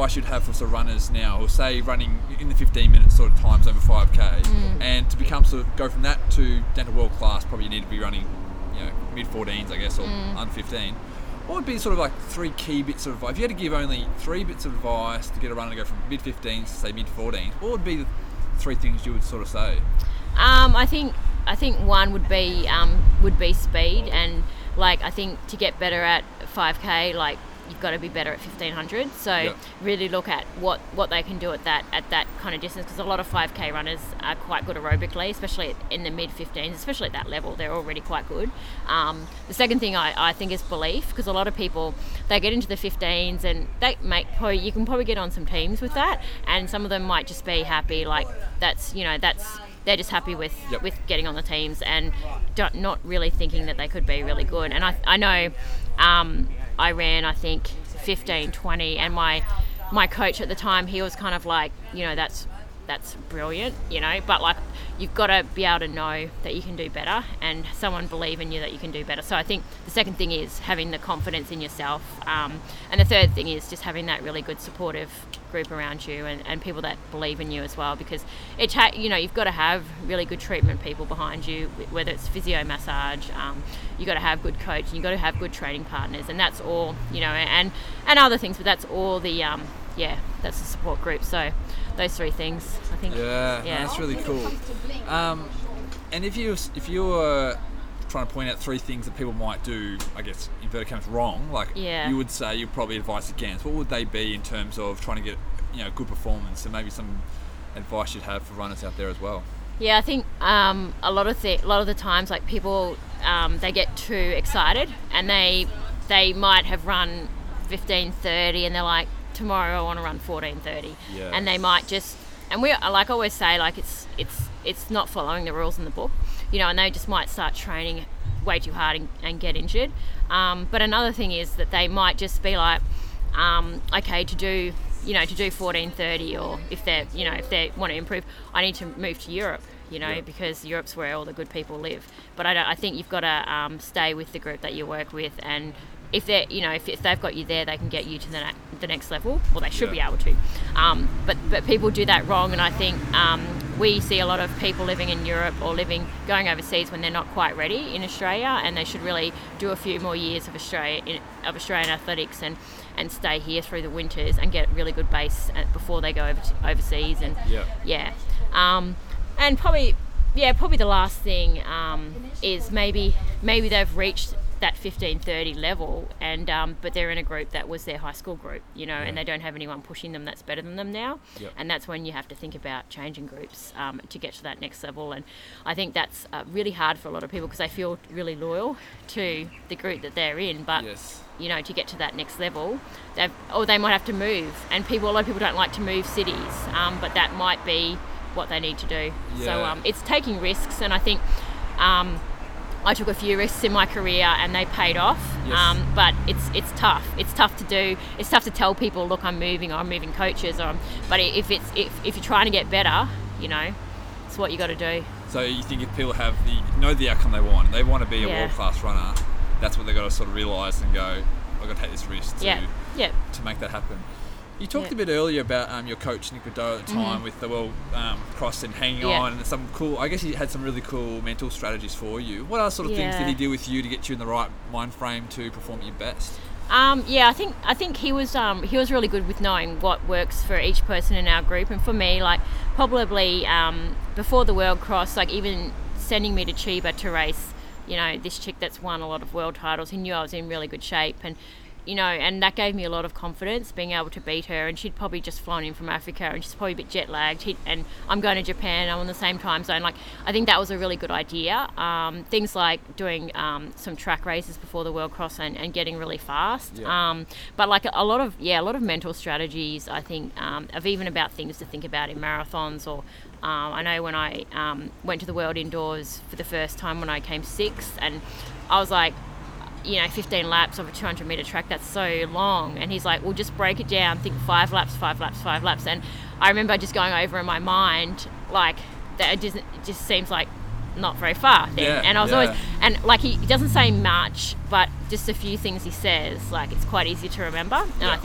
advice you'd have for sort of runners now, or say running in the fifteen minute sort of times over five K, Mm. and to become sort of go from that to down to world class, probably you need to be running, you know, mid fourteens, I guess, or Mm. under fifteen. What would be sort of like three key bits of advice? If you had to give only three bits of advice to get a runner to go from mid fifteens to say mid fourteens, what would be the three things you would sort of say? Um, I think I think one would be um, would be speed, and like I think to get better at five K, like you've got to be better at fifteen hundred. So Yep. really look at what, what they can do at that at that kind of distance, because a lot of five K runners are quite good aerobically, especially in the mid fifteens, especially at that level. They're already quite good. Um, the second thing I, I think is belief, because a lot of people, they get into the fifteens and they make probably, you can probably get on some teams with that, and some of them might just be happy, like that's, you know, that's they're just happy with, Yep. with getting on the teams and don't, not really thinking that they could be really good. And I, I know um, I ran, I think, fifteen twenty, and my my coach at the time, he was kind of like, you know, that's that's brilliant, you know, but like you've got to be able to know that you can do better and someone believe in you that you can do better. So I think the second thing is having the confidence in yourself, um, and the third thing is just having that really good supportive group around you, and, and people that believe in you as well, because it ta- you know, you've got to have really good treatment people behind you, whether it's physio, massage, um, you've got to have good coach, and you've got to have good training partners, and that's all, you know, and and other things, but that's all the um, yeah, that's the support group. So those three things, I think. Yeah, yeah. that's really cool. Um, and if you if you were trying to point out three things that people might do, I guess inverted commas, wrong, like Yeah. you would say you'd probably advise against, what would they be in terms of trying to get, you know, good performance, and maybe some advice you'd have for runners out there as well? Yeah, I think um, a lot of the a lot of the times, like people, um, they get too excited, and they they might have run fifteen thirty, and they're like, tomorrow I want to run fourteen thirty, Yes. and they might just, and we like I always say, like it's it's it's not following the rules in the book, you know, and they just might start training way too hard and, and get injured. Um, but another thing is that they might just be like, um, okay, to do, you know, to do fourteen thirty, or if they're, you know, if they want to improve, I need to move to Europe, you know, Yeah. because Europe's where all the good people live. But I don't, I think you've got to um, stay with the group that you work with, and if they're, you know, if, if they've got you there, they can get you to the, ne- the next level. Well, they should Yeah. be able to. Um, but but people do that wrong, and I think um, we see a lot of people living in Europe or living going overseas when they're not quite ready in Australia, and they should really do a few more years of Australia in, of Australian athletics and, and stay here through the winters and get really good base at, before they go over to, overseas. And Yeah. yeah, um, and probably yeah probably the last thing um, is maybe maybe they've reached that fifteen thirty level, and um, but they're in a group that was their high school group, you know, Yeah. and they don't have anyone pushing them that's better than them now. Yep. And that's when you have to think about changing groups um, to get to that next level. And I think that's uh, really hard for a lot of people, because they feel really loyal to the group that they're in, but Yes. you know, to get to that next level, they've, or they might have to move, and people a lot of people don't like to move cities, um, but that might be what they need to do. So Yeah. um, it's taking risks, and I think um, I took a few risks in my career and they paid off. Yes. Um, but it's it's tough. It's tough to do. It's tough to tell people, look, I'm moving, or I'm moving coaches, or I'm, but if it's if, if you're trying to get better, you know, it's what you got to do. So you think if people have the know the outcome they want, and they want to be a Yeah. world class runner, that's what they've got to sort of realise and go, I've got to take this risk to Yeah. Yeah. to make that happen. You talked Yeah. a bit earlier about um, your coach Nick Beddoe at the time with the World um, Cross and hanging Yeah. on, and some cool. I guess he had some really cool mental strategies for you. What other sort of things did Yeah. he do with you to get you in the right mind frame to perform at your best? Um, yeah, I think I think he was um, he was really good with knowing what works for each person in our group, and for me, like probably um, before the World Cross, like even sending me to Chiba to race, you know, this chick that's won a lot of world titles. He knew I was in really good shape, and you know, and that gave me a lot of confidence, being able to beat her. And she'd probably just flown in from Africa, and she's probably a bit jet lagged. He, and I'm going to Japan. I'm on the same time zone. Like, I think that was a really good idea. Um, things like doing um, some track races before the World Cross and, and getting really fast. Yeah. Um, but like a lot of yeah, a lot of mental strategies. I think um, of even about things to think about in marathons. Or um, I know when I um, went to the World Indoors for the first time when I came sixth, and I was like, you know, fifteen laps of a two hundred metre track, that's so long. And he's like, well, just break it down, think five laps, five laps, five laps. And I remember just going over in my mind, like, that it, doesn't, it just seems like not very far then. Yeah, and I was yeah. always, and like, he, he doesn't say much, but just a few things he says, like, it's quite easy to remember. And Yeah. I think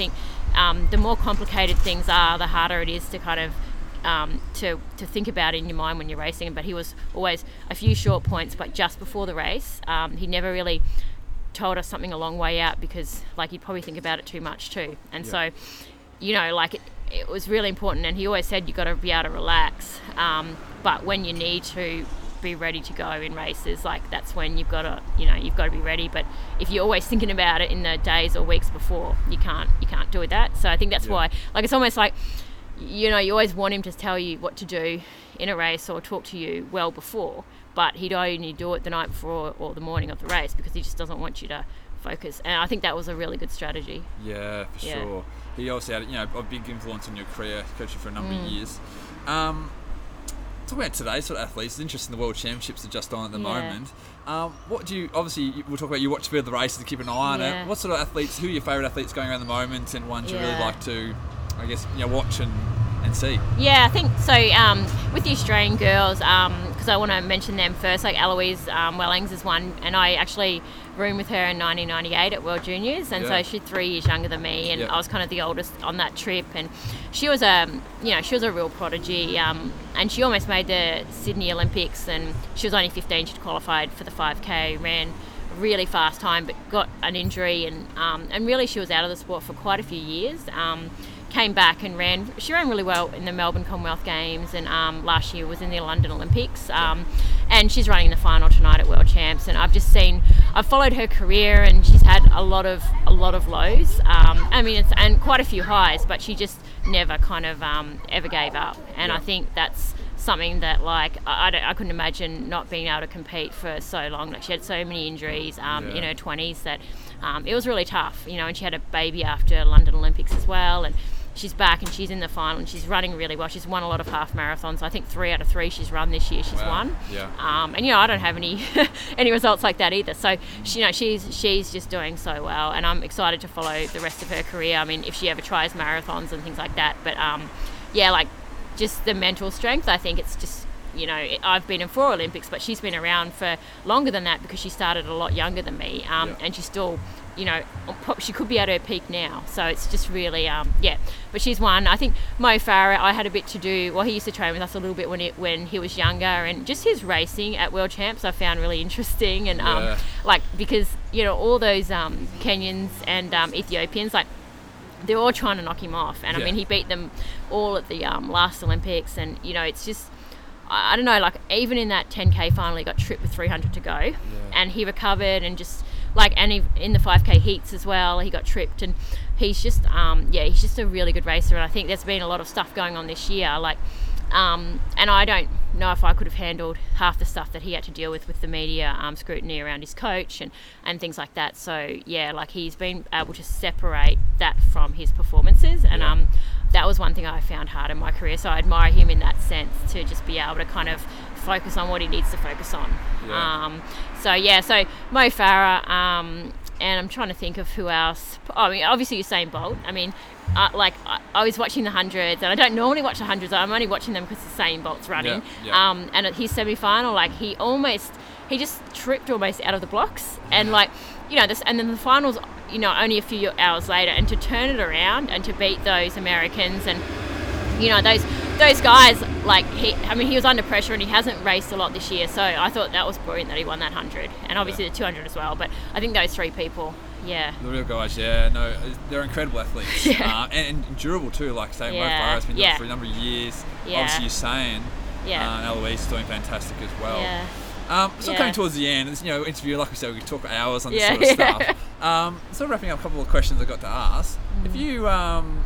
um, the more complicated things are, the harder it is to kind of um, to to think about in your mind when you're racing. But he was always a few short points, but just before the race, um, he never really told us something a long way out, because like he'd probably think about it too much too. And yeah. so, you know, like it, it was really important. And he always said you got to be able to relax, um, but when you need to be ready to go in races, like that's when you've got to, you know, you've got to be ready. But if you're always thinking about it in the days or weeks before, you can't you can't do that. So I think that's yeah. why, like, it's almost like, you know, you always want him to tell you what to do in a race or talk to you well before, but he'd only do it the night before or the morning of the race, because he just doesn't want you to focus. And I think that was a really good strategy. Yeah, for yeah. sure. He obviously had, you know, a big influence on your career, coaching for a number mm. of years. Um, talking about today's sort of athletes, it's interesting the World Championships are just on at the yeah. moment. Um, what do you, obviously we'll talk about, you watch a bit of the races to keep an eye on yeah. it. What sort of athletes, who are your favourite athletes going around the moment, and ones yeah. you really like to, I guess, you know, watch and, and see? Yeah, I think so. Um, with the Australian girls, because um, I want to mention them first, like Eloise um, Wellings is one, and I actually roomed with her in nineteen ninety-eight at World Juniors, and yeah. so she's three years younger than me, and yeah. I was kind of the oldest on that trip, and she was a, you know, she was a real prodigy, um, and she almost made the Sydney Olympics, and she was only fifteen. She qualified for the five K, ran a really fast time, but got an injury, and um, and really she was out of the sport for quite a few years. Um, came back and ran, she ran really well in the Melbourne Commonwealth Games, and um, last year was in the London Olympics, um, and she's running the final tonight at World Champs. And I've just seen, I've followed her career, and she's had a lot of a lot of lows, um, I mean, it's, and quite a few highs, but she just never kind of um, ever gave up. And yeah. I think that's something that, like, I, I, don't, I couldn't imagine not being able to compete for so long. Like, she had so many injuries um, yeah. in her twenties that um, it was really tough, you know, and she had a baby after London Olympics as well, and she's back and she's in the final and she's running really well. She's won a lot of half marathons. I think three out of three she's run this year she's wow. won. Yeah. Um, and you know, I don't have any any results like that either. So she, you know, she's she's just doing so well, and I'm excited to follow the rest of her career. I mean, if she ever tries marathons and things like that. But um, yeah, like just the mental strength. I think it's just, you know, I've been in four Olympics, but she's been around for longer than that because she started a lot younger than me, um, yeah. and she's still, you know, she could be at her peak now. So it's just really, um, yeah. But she's one. I think Mo Farah, I had a bit to do, well, he used to train with us a little bit when it, when he was younger, and just his racing at World Champs I found really interesting. And um, yeah. like, because, you know, all those um, Kenyans and um, Ethiopians, like, they're all trying to knock him off. And yeah. I mean, he beat them all at the um, last Olympics, and, you know, it's just, I, I don't know, like, even in that ten K final, he got tripped with three hundred to go, yeah. and he recovered, and just, like, and he, in the five K heats as well, he got tripped, and he's just, um, yeah, he's just a really good racer. And I think there's been a lot of stuff going on this year, like, um, and I don't know if I could have handled half the stuff that he had to deal with with the media um, scrutiny around his coach and, and things like that. So yeah, like, he's been able to separate that from his performances, and yeah. um, that was one thing I found hard in my career. So I admire him in that sense, to just be able to kind of focus on what he needs to focus on. Yeah. Um, so yeah, so Mo Farah, um, and I'm trying to think of who else. Oh, I mean, obviously Usain Bolt. I mean, uh, like I, I was watching the hundreds, and I don't normally watch the hundreds. I'm only watching them because Usain Bolt's running. Yeah, yeah. Um, and at his semi-final, like, he almost, he just tripped almost out of the blocks, and like, you know, this, and then the finals, you know, only a few hours later, and to turn it around and to beat those Americans, and you know, those those guys, like, he, I mean, he was under pressure, and he hasn't raced a lot this year, so I thought that was brilliant that he won that hundred, and obviously yeah. the two hundred as well. But I think those three people, yeah, the real guys, yeah, no, they're incredible athletes, yeah. uh, and, and durable too. Like, say, yeah. Mo Farah's been doing yeah. it for a number of years. Yeah. Obviously, Usain, yeah, uh, and Eloise is doing fantastic as well. Yeah. Um, still yeah. coming towards the end, this, you know, interview, like we said, we could talk for hours on this yeah. sort of stuff. Um, sort of wrapping up a couple of questions I got to ask. Mm. If you, um,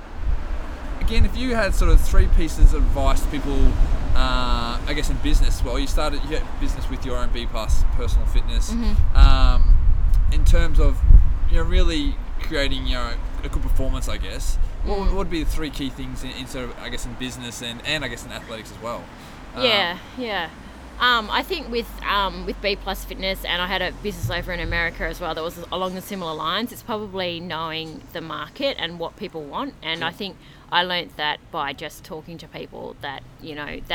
again, if you had sort of three pieces of advice to people, uh, I guess in business, well, you started you had business with your own B Plus personal fitness, mm-hmm. um, in terms of, you know, really creating, you know, a good performance, I guess. Mm. What, what would be the three key things in, in sort of, I guess, in business and, and I guess in athletics as well? Yeah, um, yeah. Um, I think with um, with B Plus Fitness, and I had a business over in America as well that was along the similar lines, it's probably knowing the market and what people want. And sure. I think I learnt that by just talking to people that, you know, that um,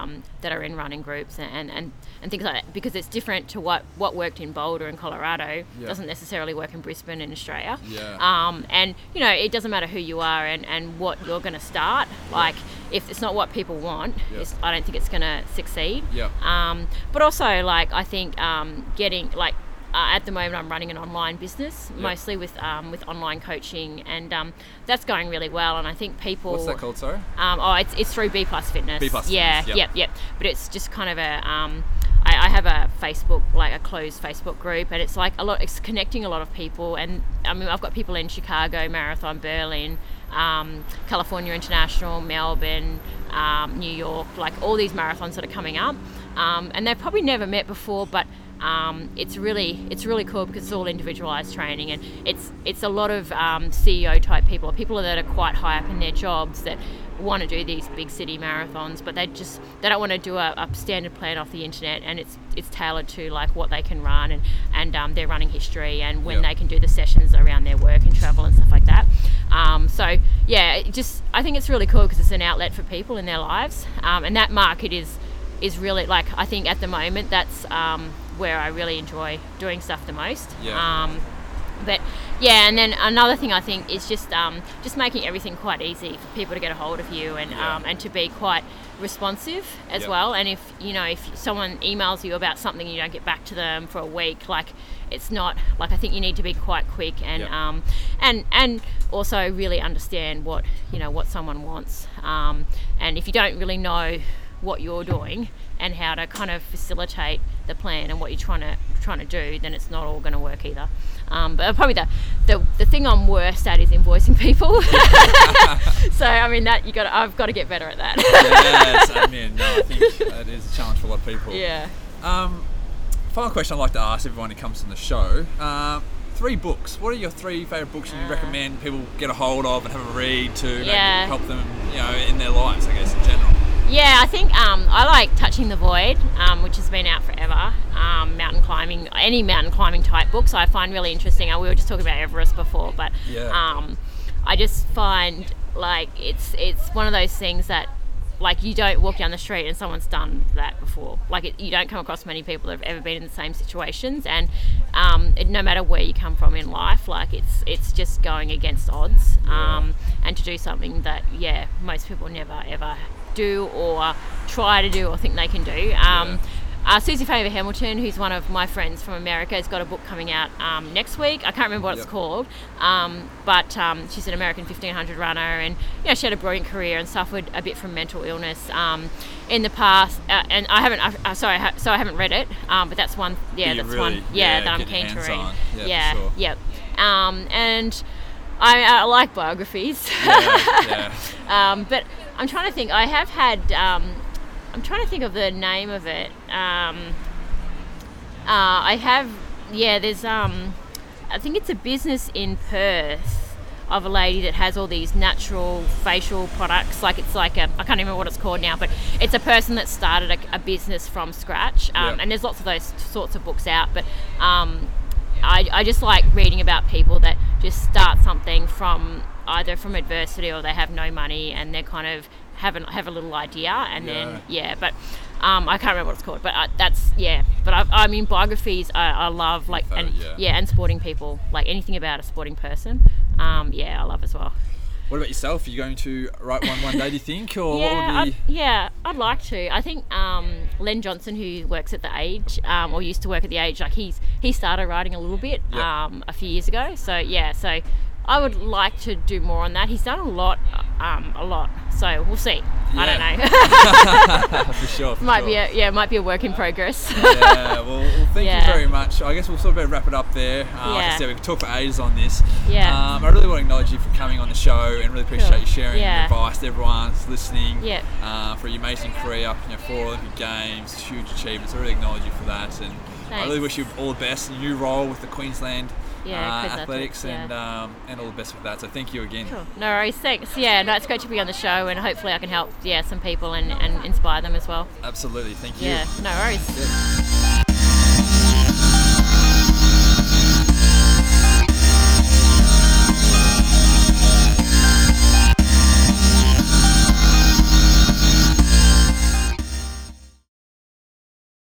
um, that are in running groups and, and, and, and things like that, because it's different to what, what worked in Boulder and Colorado yeah. doesn't necessarily work in Brisbane and Australia. Yeah. Um, and, you know, it doesn't matter who you are and, and what you're going to start. Like, if it's not what people want, yeah. it's, I don't think it's going to succeed. Yeah. Um, but also, like, I think um, getting, like, Uh, at the moment, I'm running an online business, yep. mostly with um, with online coaching, and um, that's going really well. And I think people. What's that called, sorry? Um, oh, it's it's through B Plus Fitness. B Plus yeah, Fitness. Yep. yep, yep. But it's just kind of a. Um, I, I have a Facebook, like a closed Facebook group, and it's like a lot. It's connecting a lot of people, and I mean, I've got people in Chicago Marathon, Berlin, um, California International, Melbourne, um, New York, like all these marathons that are coming up, um, and they've probably never met before, but. Um, it's really it's really cool because it's all individualized training, and it's it's a lot of um, C E O type people, or people that are quite high up in their jobs that want to do these big city marathons, but they just they don't want to do a, a standard plan off the internet, and it's it's tailored to like what they can run and and um, their running history, and when yeah. they can do the sessions around their work and travel and stuff like that. Um, so yeah, it just I think it's really cool because it's an outlet for people in their lives, um, and that market is is really like I think at the moment that's um, where I really enjoy doing stuff the most. Yeah. Um, but yeah, and then another thing I think is just um, just making everything quite easy for people to get a hold of you, and yeah. um, and to be quite responsive as yep. well. And if you know if someone emails you about something, you don't get back to them for a week, like it's not like I think you need to be quite quick and yep. um, and and also really understand what you know what someone wants. Um, and if you don't really know what you're doing and how to kind of facilitate the plan and what you're trying to trying to do, then it's not all going to work either. Um, but probably the, the the thing I'm worst at is invoicing people. So I mean that you got I've got to get better at that. Yes, I mean no, I think that is a challenge for a lot of people. Yeah. Um, final question I'd like to ask everyone who comes on the show: uh, three books. What are your three favourite books you uh, recommend people get a hold of and have a read to maybe yeah. help them, you know, in their lives, I guess, in general? Yeah, I think um, I like Touching the Void, um, which has been out forever. Um, mountain climbing, any mountain climbing type books I find really interesting. Uh, we were just talking about Everest before, but yeah. um, I just find like it's it's one of those things that like you don't walk down the street and someone's done that before. Like it, you don't come across many people that have ever been in the same situations, and um, it, no matter where you come from in life, like it's it's just going against odds, um, and to do something that yeah most people never ever do or try to do or think they can do. Um, yeah. uh, Susie Faber Hamilton, who's one of my friends from America, has got a book coming out um, next week. I can't remember what yep. it's called, um, but um, she's an American fifteen hundred runner, and you know she had a brilliant career and suffered a bit from mental illness um, in the past. Uh, and I haven't, uh, sorry, I ha- so I haven't read it, um, but that's one, yeah, that's really, one, yeah, yeah, that I'm keen to read. On. Yeah, yeah, for sure. yep. Um, and I, I like biographies, yeah, yeah. um, but I'm trying to think. I have had. Um, I'm trying to think of the name of it. Um, uh, I have. Yeah, there's. Um, I think it's a business in Perth of a lady that has all these natural facial products. Like it's like a. I can't remember what it's called now, but it's a person that started a, a business from scratch. Um, yep. And there's lots of those sorts of books out, but. Um, I, I just like reading about people that just start something from either from adversity or they have no money and they kind of have a, have a little idea and yeah. then yeah but um, I can't remember what it's called, but I, that's yeah but I, I mean biographies I, I love like and yeah. yeah and sporting people, like anything about a sporting person, um, yeah I love as well. What about yourself? Are you going to write one one day, do you think? Or yeah, what would be... I'd, yeah, I'd like to. I think um, Len Johnson, who works at The Age, um, or used to work at The Age, like he's he started writing a little bit yep. um, a few years ago. So yeah, so I would like to do more on that. He's done a lot, um, a lot. So we'll see. Yeah. I don't know. for sure. For might sure. be a yeah, might be a work in progress. yeah. Well, well thank yeah. you very much. I guess we'll sort of wrap it up there. Uh, yeah. Like I said, we could talk for ages on this. Yeah. Um, I really want to acknowledge you for coming on the show and really appreciate Sure. you sharing Yeah. your advice to everyone that's listening. Yeah. Uh, for your amazing career, you know, four Olympic Games, huge achievements. I really acknowledge you for that, and Thanks. I really wish you all the best in your new role with the Queensland. Yeah, uh, Quiz athletics, Athletics, yeah. and um, and all the best with that. So thank you again. Cool. No worries, thanks. Yeah, no, it's great to be on the show, and hopefully I can help yeah some people and, and inspire them as well. Absolutely, thank you. Yeah, no worries. Yeah.